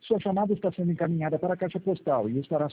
Sua chamada está sendo encaminhada para a caixa postal e estará